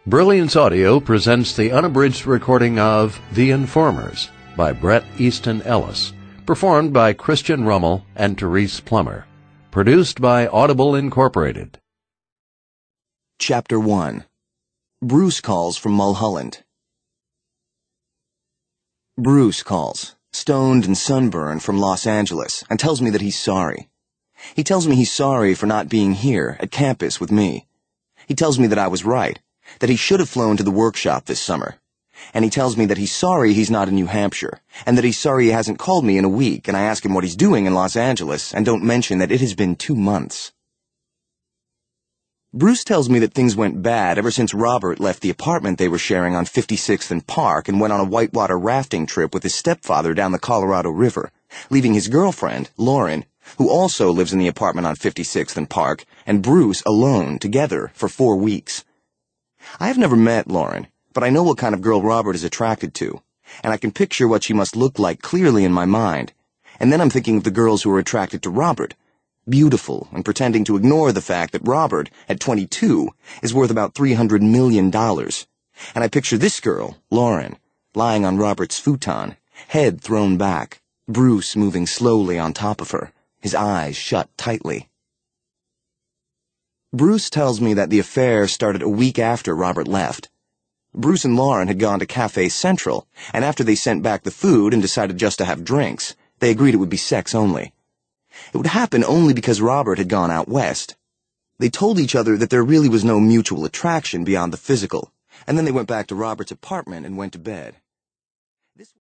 Brilliance Audio presents the unabridged recording of The Informers by Bret Easton Ellis, performed by Christian Rummel and Therese Plummer. Produced by Audible Incorporated. Chapter 1. Bruce calls from Mulholland. Bruce calls, stoned and sunburned from Los Angeles, and tells me that he's sorry. He tells me he's sorry for not being here at campus with me. He tells me that I was right, that he should have flown to the workshop this summer. And he tells me that he's sorry he's not in New Hampshire, and that he's sorry he hasn't called me in a week, and I ask him what he's doing in Los Angeles, and don't mention that it has been 2 months. Bruce tells me that things went bad ever since Robert left the apartment they were sharing on 56th and Park and went on a whitewater rafting trip with his stepfather down the Colorado River, leaving his girlfriend, Lauren, who also lives in the apartment on 56th and Park, and Bruce alone together for 4 weeks. I have never met Lauren, but I know what kind of girl Robert is attracted to, and I can picture what she must look like clearly in my mind. And then I'm thinking of the girls who are attracted to Robert, beautiful and pretending to ignore the fact that Robert, at 22, is worth about $300 million. And I picture this girl, Lauren, lying on Robert's futon, head thrown back, Bruce moving slowly on top of her, his eyes shut tightly. Bruce tells me that the affair started a week after Robert left. Bruce and Lauren had gone to Cafe Central, and after they sent back the food and decided just to have drinks, they agreed it would be sex only. It would happen only because Robert had gone out west. They told each other that there really was no mutual attraction beyond the physical, and then they went back to Robert's apartment and went to bed.